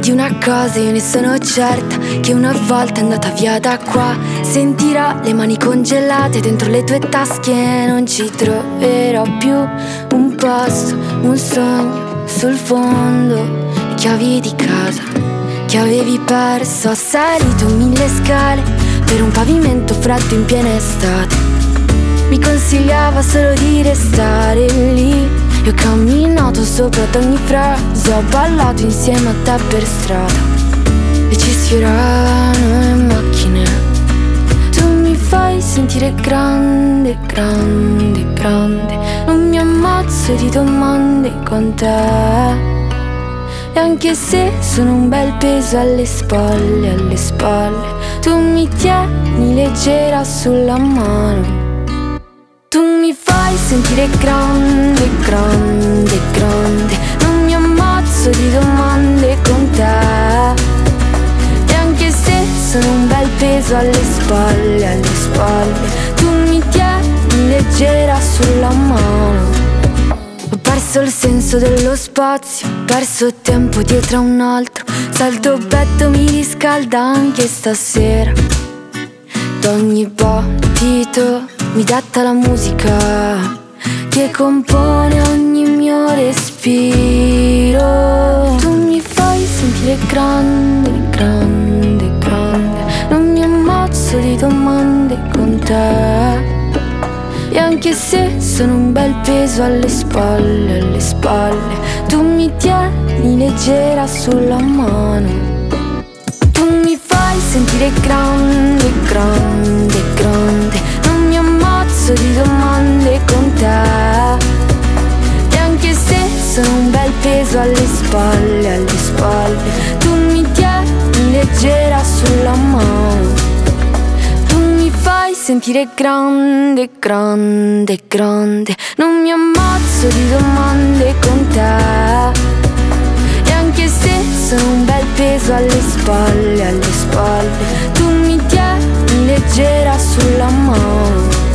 Di una cosa io ne sono certa, che una volta è andata via da qua sentirò le mani congelate dentro le tue tasche e non ci troverò più un posto, un sogno sul fondo, le chiavi di casa che avevi perso. Ho salito 1000 scale per un pavimento freddo in piena estate. Mi consigliava solo di restare lì. Io ho camminato sopra ad ogni frase, ho ballato insieme a te per strada e ci sfioravano le macchine. Tu mi fai sentire grande, grande, grande. Non mi ammazzo di domande con te. E anche se sono un bel peso alle spalle, tu mi tieni leggera sulla mano. Tu mi fai sentire grande, grande, grande. Non mi ammazzo di domande con te. E anche se sono un bel peso alle spalle, tu mi tieni leggera sulla mano. Ho perso il senso dello spazio, ho perso tempo dietro a un altro. Salto petto mi riscalda anche stasera. D'ogni battito mi detta la musica che compone ogni mio respiro. Tu mi fai sentire grande, grande, grande. Non mi ammazzo di domande con te. E anche se sono un bel peso alle spalle, tu mi tieni leggera sulla mano. Tu mi fai sentire grande, grande, grande. Non mi ammazzo di domande con te. E anche se sono un bel peso alle spalle, tu mi tieni leggera sulla mano. Tu mi fai sentire grande, grande, grande. Non mi ammazzo di domande con te. E anche se sono un bel peso alle spalle, tu mi tieni leggera sulla mano.